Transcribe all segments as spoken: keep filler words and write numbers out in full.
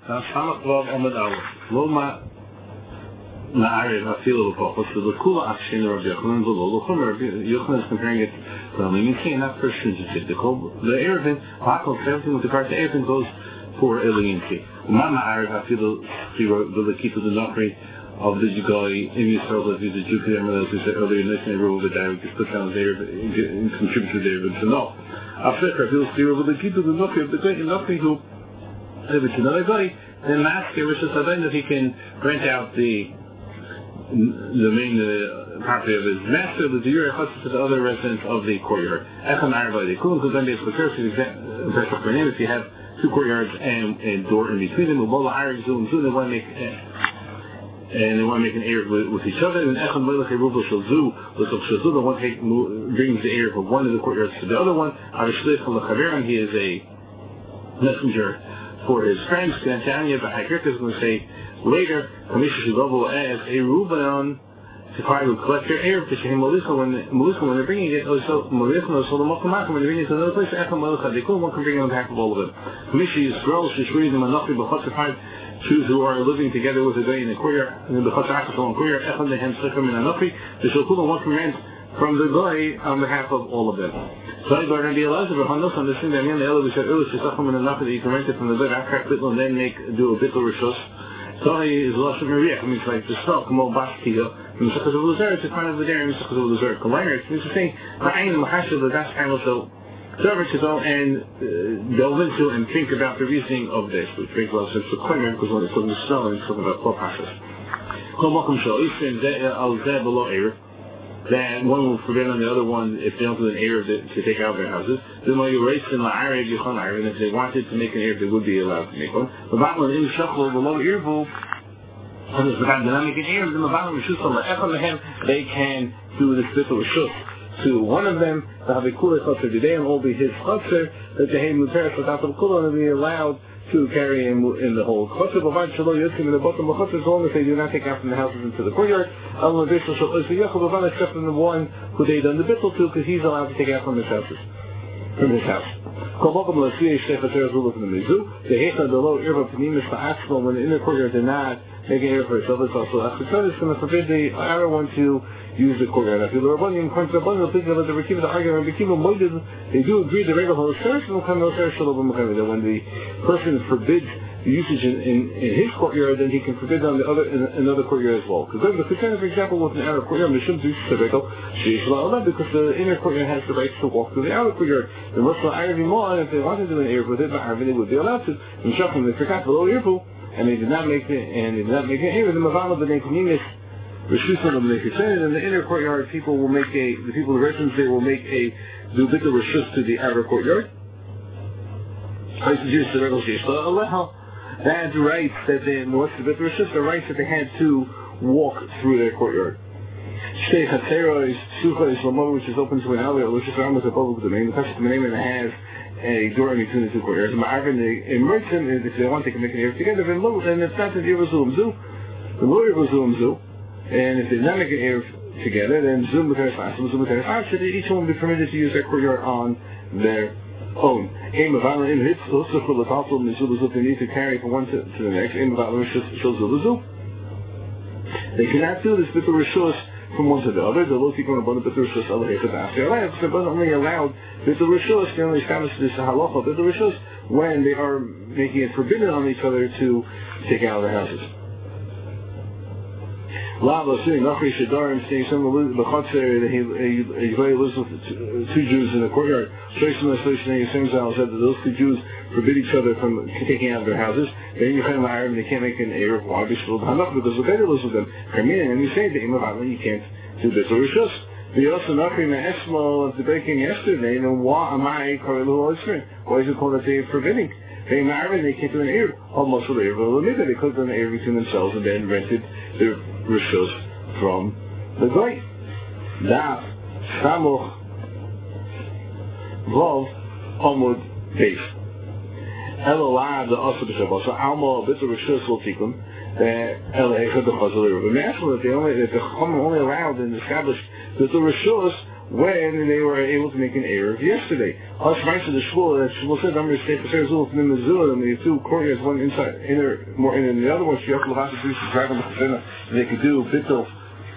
Samach Vav Amud Aleph. Loma Na'arev Afilu L'Pachos. So the Kula Akshin Rabbi Yochanan V'lo L'Chum. Rabbi Yochanan is comparing it to the Leniency, and not for stringency. The Erevin, Hakol, everything with regard to Erevin goes for a leniency. Ma Na'arev Afilu L'Lekitu the Nokri of the guy in Yisrael, as he's a Jew, as we said earlier, nice and rule of the direct, just put down there and contribute to their events. No. After that, he'll steer over the Kitu, the Nokri of the guy, and Nokri who, if it's another guy, then ask the Rishas Hadain that he can rent out the the main uh, property of his master, the Diyur Echotz, to the other residents of the courtyard. Echon Arabay, the Kulun, because then there's the first name, if you have two courtyards and a door in between them, Ubola Arab Zoom, Zoom, they want to make and they want to make an Erev with, with each other, and Echon Melech Eruv Shalzu, Shalzu, the one take, brings the Erev from one of the courtyards to the other one, Avishlich L'Chaveram, he is a messenger for his friends. Tanya, but Haikirka is going to say later, Kamisha Shigovo as a Rubanon to try to collect their Erev to Shehem Melissa when when they're bringing it, so Melissa, so the Mokamaka, when they're bringing it to another place, Echon Melech, they couldn't one can bring it on behalf of all of them. Kamisha is girls, Shishri, the Manochi, B'chot five Jews who are living together with a guy in the courtyard, in the Chatzakos on courtyard, Echon Lehem Slichim and Anochi, the Shulkulah one can rent from the guy on behalf of all of them. So I got to be allowed to be on this understand that the other we said earlier, Shishachim and Anochi, that you can rent it from the guy after Bitl and then make do a Bitl Rishos. So he is Lashon Mariach, I mean it's like the stock, Mo Bastiyo, from the Shachas of Luzer, it's kind of the there in the Shachas of Luzer. Combiner, it's interesting, Ma'ayin Mahashav, that's kind of so. Server to go and uh, delve into and think about the reasoning of this, which makes a lot of sense for Koimer, because when it's talking about snow and it's talking about four pashas. Then one will forbid on the other one if they don't do an Erev to take out their houses. Then when you race in the Arab, you can Arab, and if they wanted to make an Erev, they would be allowed to make one. But Batman in Shachol, the low Erev, and if they're not making Erev, then the Batman Rishus on the Echon Lehem, they can do this bit of Rishus to one of them, the Havikula Chotzer today, and will be his Chotzer, that the Haim Luteris without the Kula, and be allowed to carry him in the whole Chotzer. Bavad Shalom Yoskim in the bottom of Chotzer, as long as they do not take out from the houses into the courtyard. Allah Vishal Shalom Yoskim, except in the one who they done the Bittul to, because he's allowed to take out from his houses. From his house. Kolmokum Lasiyah Shtefater Zulu from the Mizu. The Hecha, the low Irva Panimis Fa'atzmo, when the inner courtyard did not make an Erev for itself, it's also Achitad, it's going to forbid the Ara one to use the courtyard. If you look at the Rabbanim, the Rekiva, the argument, the Rekiva Moedid, they do agree the regular Holoseris, and that when the person forbids the usage in, in, in his courtyard, then he can forbid on the other in another courtyard as well. Because the concern, for example, with an outer courtyard, because the inner courtyard has the right to walk through the outer courtyard. The Russell Arabi Mall, and if they wanted to do an Erev with it, they would be allowed to. And Shachim, they forgot the low Erev, and they did not make it, and they did not make an Erev. The Mavala, the Nekunimis, and the inner courtyard, people will make a, the people, the residents there will make a Zubita Rishus to the outer courtyard. That right that they, what's the Zubita Rishus? The right that they had to walk through their courtyard. Shtei Chatzera is Sucha is Lamova, which is open to an outlet, which is around with a public domain. The Pesach domain and has a door in between the two courtyards. And Ma'arvin, they immerse them, and if they want, they can make an Erev together. And if not, the Yerushalayim Zu, the Lo Yerushalayim Zu. And if they not make an Erev together, then Zoom with Teres Zoom with Teres Asher, each one will be permitted to use their courtyard on their own. Aim of Alan in Hitz, also for the Tassel, and they need to carry from one to, to the next. Aim of Alan shows the They cannot do this bit of Rishos from one to the other. The low people are abundant bit of Rishos, Allah Hechat Asher. If they're abundantly allowed bit of Rishos, they only establish this halacha bit of Rishos when they are making it forbidden on each other to take out of their houses. Lava sitting Nachri Shadarim saying some of the Chotzer that he lives with two Jews in the courtyard. Shoshim Association Yisrael said that those two Jews forbid each other from taking out of their houses. Then you find Arab and they can't make an Erev. Why? Because the better lives with them. Come in and you say to him about you can't do this or Rishus. The also Nachri Ma'esmo of the breaking yesterday. And why am I Why is it called that they're forbidding? They married and they can't do an Erev. Almost an Erev. They could have done an Erev between themselves and then rented their Rishos from the Goy. Daf, Samuch, Vov, Amud, Beis. Elolah, the Asa B'Shabbat. So Alma, a bit of Rishos will take them. El Echad, the Chazal Erev. But naturally, that they only, that the Chum only allowed and established that the Rishos when they were able to make an Erev yesterday. Hush Maisa the Shmuel, that Shmuel said, I'm going to stay for Sarah Zul from the Mizul, and the two courtyards, one inside, inner, more in, and the other one, Shiyach Levasa Priest, driving the Chazena, they could do Bittul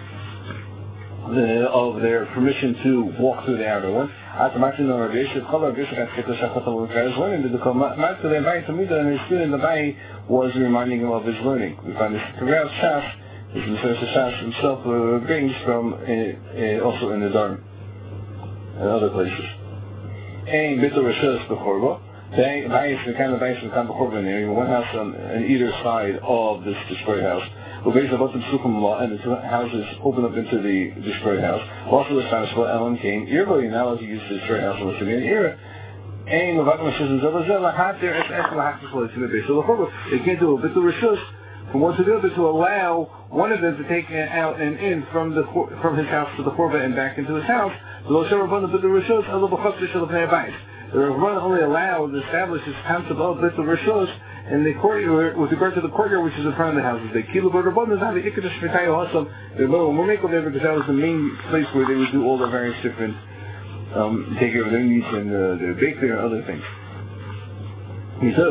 of their permission to walk through the outer one. At the Matin of Rabbi Yisrael, Chol Rabbi Yisrael, Kat Keto Shachata L'Kar is learning to become Matzah the Abai Tamida, and his student Abai was reminding him of his learning. We find this Karev Shas, which the Sefer Shas himself uh, brings from, uh, uh, also in the Dharm and other places. Ein Bittul Rishos B'Chorba, Bayis, the kind of Bayis and Kam B'Chorba in there, one house on, on either side of this destroyed house. Based on the Sukhum law, and the two houses open up into the destroyed house. Also, the Spanish law, Ellen came. Irbo, now as he used the destroyed house in the city. Era. Ain, Lavakim, Shizim, Zavazela, Hatter, S S, Lahakis, in the base of the Chorba. They can't do a bit of Rishus from one to the other to allow one of them to take out and in from the from his house to the Chorba and back into his house. The Lo Sharabana, but the Rishus, Allah Bachak, Shalapnei Abais. The Rabban only allowed to establish this concept of bit of Rishus in the courtyard, with regard to the courtyard which is in front of the houses. The Kilo Rabban is not the Ikkadosh Mitayo Hasam. The Rabban will make over there because that was the main place where they would do all the various different, um, take care of their needs and uh, their bakery and other things. He says,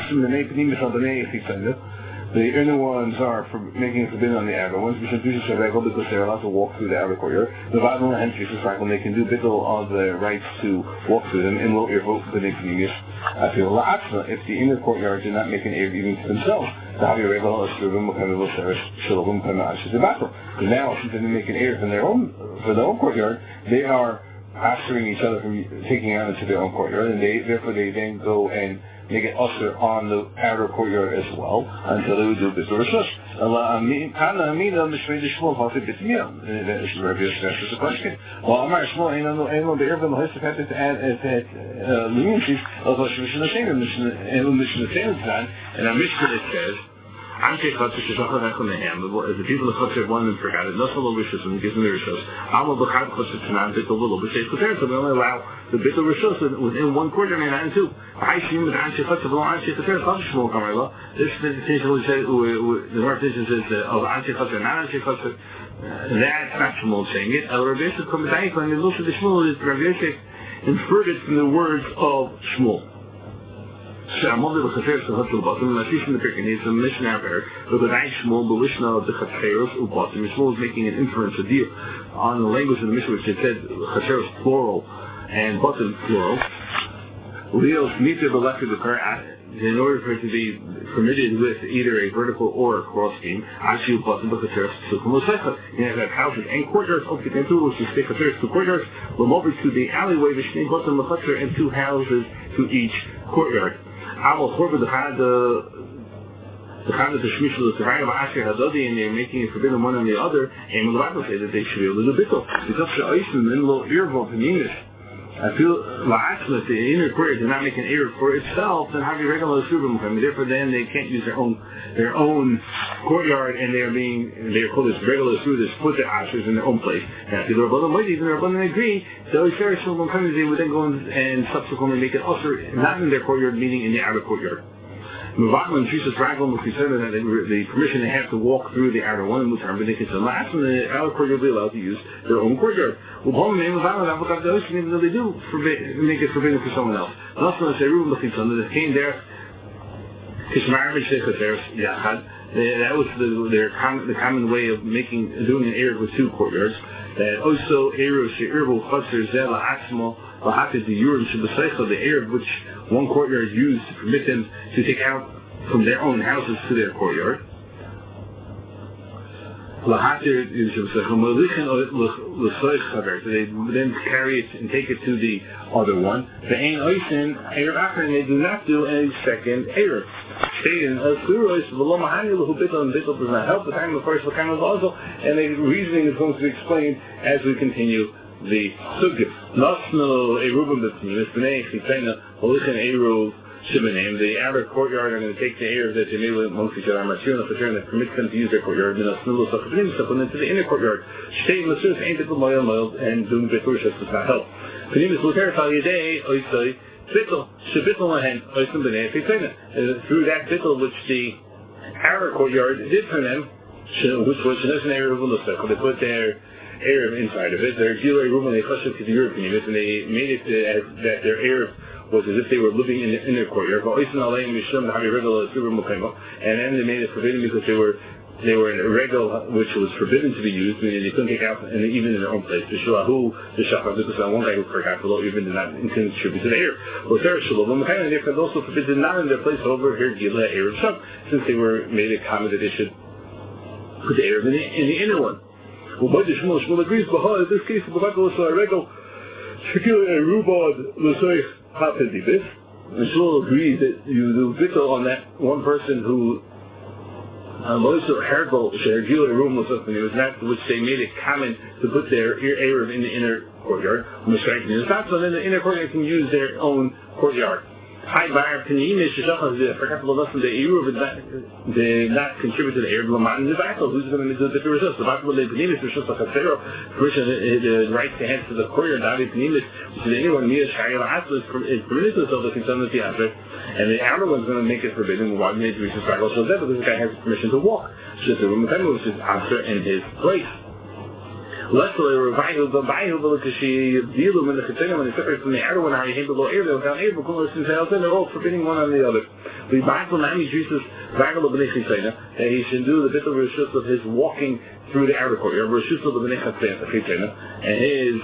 the inner ones are for making a forbidden on the outer ones, because they're allowed to walk through the outer courtyard. The Vadal and Jesus when they can do bittul of the rights to walk through them, and will irvoke the Nicknimis. I feel if the inner courtyard did not make an air even to themselves, because now since they didn't make an air from their own for their own courtyard, they are astering each other from taking out into their own courtyard, and they therefore they then go and make it usher on the outer courtyard as well until they would do Bittul Rishus. Kana Amina Mishmei Shmuel Hafid Bitmiyah. That is the Rabbi Yosef the question. Well, Amar Shmuel ain't on the Eilon Be'ervim Hosef had to add leniencies of Hosef Mishnah Seinim Mishnah Seinim time, and our Mishnah it says. As the people of Chutzir one and forgot it, not so low Rishus and gives them the Rishus. Amal B'chad Chutzir Tanan Bittul V'lo B'Sheis Kuter, so we only allow the Bittul Rishus within one quarter and not in two. I see with Anshe Chutzir V'lo Anshe Kuter, it's not Shmuel Kamarla. This decision will say, the North decision says of Anshe Chutzir, not Anshe Chutzir. That's not Shmuel saying it. El Rabbi Yosef comes out when the look of the Shmuel is Rabbi Yosef inferred it from the words of Shmuel. Shmuel the Chateros of Hatzul Batim, and Ashish in the Pirkin, he's a missionary there, but the Rai Shmuel, the Lishna of the Chateros of Batim, Shmuel is making an inference, a deal, on the language of the Mishnah, which it said Chateros plural, and Batim plural. Leos Nita Balaka the Kar, in order for it to be permitted with either a vertical or a cross beam, Ashish Batim, the Chateros, Sukhum Losecha, you have houses and courtyards, up to two, which is the Chateros, two courtyards, from over to the alleyway, Vishnei Batim, the Chater, and two houses to each courtyard. Aval Chorba the the kind of the Shmishal the Ravayim Asher Hadodi, and they're making it forbidden one on the other, and the Bible says that they should be able to do bittul. Because the Oishim in little earvol in English, I feel La'asma, the inner courtyard did not make an ear for itself, then how do you regular Subim come? Therefore then they can't use their own their own courtyard, and they're being they're called as regular Subim, put their Ashers in their own place. Now if the Rabbanim might even the Rabbanim agree, so if there is some coming, they would then go and subsequently make it usher not in their courtyard, meaning in the outer courtyard. Muvakman and Jesus Raglam was considered that the permission they have to walk through the outer one, but they can say last, and the outer courtyard will be allowed to use their own courtyard. Well, even though they do forbid, make it forbidden for someone else. And also, they say, Ruben that came there, that was the, their com- the common way of making doing an Erev with two courtyards. That also Erev She'irbu Chatzir Zela Atzmo Lahakis the Yurim Shebaseicha, the Erev which one courtyard used to permit them to take out from their own houses to their courtyard. Lahatir is they then carry it and take it to the other one. The Ein Oisin Erev Acher, and they do not do a second Erev. Stated as Surois V'lo Mahani Lahu Bittul, and Bittul does not help the time of the first Lakan of also, and the reasoning is going to be explained as we continue the Sugya. Nasno Erubim B'Pnim, B'nei Chitzaina Holichin Eruv Shibanim, the outer courtyard are going to take the Erev that they made amongst each other, Marshir, that permits them to use their courtyard, and Nasnulu Sachaprim, so put into the inner courtyard. State Masus ain't Bittul Moyel Moyel, and doing Bittul does not help. Panimis Luter Tal Yedei Oisai Bittul Shebittul Lahen Oisim B'nei Chitzaina. Through that Bittul which the outer courtyard did for them, which was Shinosh and Erev Ulusach, they put their Erev inside of it. Their Gilei Ruben, they chashed to the European, and they made it uh, as that their Erev was as if they were living in, in their courtyard. And then they made it forbidden because they were they were in a regal which was forbidden to be used, meaning they couldn't take out and even in their own place. The Shulahu, the Shachar, because one guy who forgot the law even did not contribute to the Erev. Well, they're Shulahu, and therefore also forbidden not in their place over here Gilei Erev Shab, since they were made a comment that they should put the Erev in the, in the inner one. Well, but the Shmuel, Shmuel agrees, but in this case, the Bavaka was a regal, Shekil and Rubad, Lasai, Hapendibis. And Shmuel agrees that you do bittul on that one person who Moiser Herbal Shergil room was something. It was not which they made it common to put their Erev in the inner courtyard. It's not so in the inner courtyard can use their own courtyard. High bar Panimis Shachas for example the lesson the Erev did not contribute to the Erev Laman in the battle. Who's going to do the resist? The battle of the Panimis was just like a zero. Permission the right to head to the courtyard, Davi Panimis, which is anyone near Shayla Atlas is permitted to sell the concern of the object. And the outer one's going to make it forbidden. Why did we just cycle so that because this guy has permission to walk? Just the room which is after in his place. Less the revival the Bible because she deal them in the container when they separate from the outer one, how you handle the air, they'll down air, but since they're all forbidding one on the other. The Bible Nami Jesus Bible of Benechitena, and he should do the bit of reshus of his walking through the outer courtyard, reshus of the Benechitena, and his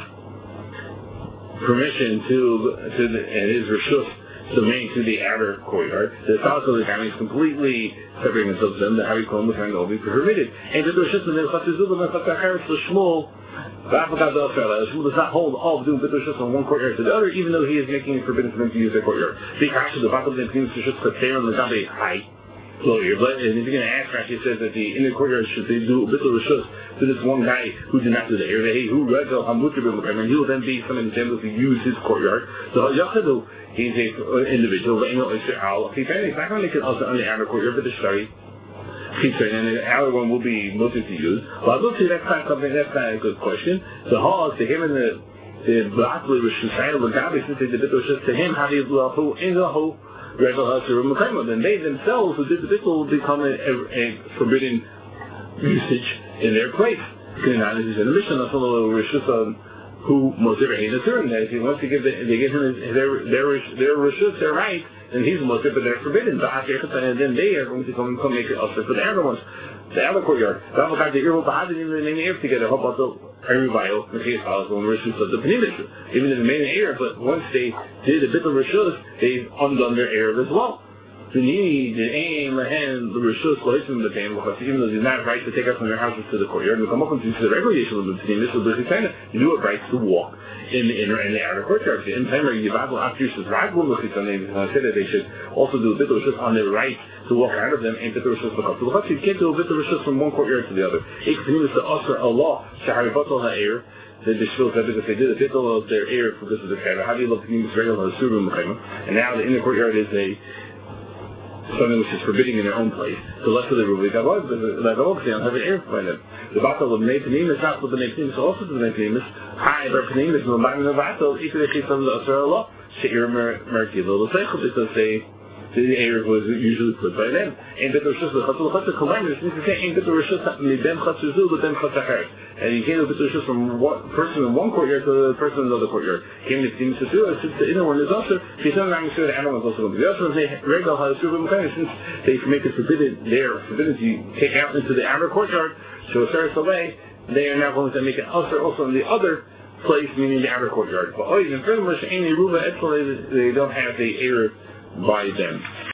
permission to to the, and his reshus to make to the outer courtyard. The also the guy is completely separating themselves from them. The Harry Cohen was going to be permitted. And the Rosh Hashanah, the Chatzizul, and the Chatzachar, the Shmuel, the Shmuel does not hold all of doing Bit Rosh from one courtyard to the other, even though he is making it forbidden for them to use their courtyard. The Kasha, the Batal, the Pnimis, the Rosh Hashanah, the Gabi, high. But and if you're going to ask, Rashi says that the inner courtyard should they do a bit of reshus to this one guy who did not do the area. Hey, who read the Hamutir and he will then be some example to use his courtyard. So Yachadu, he's an individual. He's not going to make it also on the outer courtyard, but the Shari. And the outer one will be mostly to use. But I will say that's not something. That's not a good question. The hall to him and the the Blatli was Shusayel the Gabi since they did the bit of reshus to him. How do you who in the whole. Then they themselves who did the bittul will become a, a, a forbidden usage in their place. This is in the Mishnah, who Mosir ain't a certain that if he wants to give the, they give him his, their their their reshus, their right, then he's a Mosir, but they're forbidden. And then they are going to come, come make it also for the other ones. The outer courtyard. The other guy, the Irvil Bahad didn't even name the air together. How about the Arivio, the case files, when Rishus of the Panimis? Even if they made an air, but once they did a bit of Rishus, they've undone their air as well. The need, the aim, the hand, the Rishus, Lohisim, the Tam, because even though they're not right to take us from their houses to the courtyard, and come up into the regulation of the Panimis, so there's kind of, you do it right to walk in the inner and the outer courtyard. In time, Yivadl, after you says, Ragul, I said that they should also do a bit of Rishus on their right to walk out of them and bit of reshus to the you can't do a bit of reshus from one courtyard to the other. Ik is the Oscar Allah, Shahari Batal Ha'ir, the Bishvil said because they did a bit of their air because of the Kaiba. How do you look at the regular Surum and now the inner courtyard is a something which is forbidding in their own place. So less of the Rubi Gavod, the Gavod, they don't have an air by them. The Batal of Nepanim is not with the Nepanim, so also the Nepanim is high, but Panim is the Mabang of the Batal, equally the case of the Oscar Allah, Sha'ir Merkilo, the Seichel, because they the air was usually put by them. And that the Rishus, the Chatzul Chatzul Kolayim, this means to say, and that the Rishus, Midem Chatzul, but then Chatzachar. And you can't do the Rishus from one person in one courtyard to the person in the other courtyard. Came to Tim Sasura, since the inner one is also, if some I'm sure the animal is also going to be. The other one, they regal how to serve since they make it forbidden, they are forbidden to take out into the outer courtyard, so Sarah Saleh, they are now going to make it also, also in the other place, meaning the outer courtyard. But oh, in pretty much any Ruba Etzel, they don't have the air by them.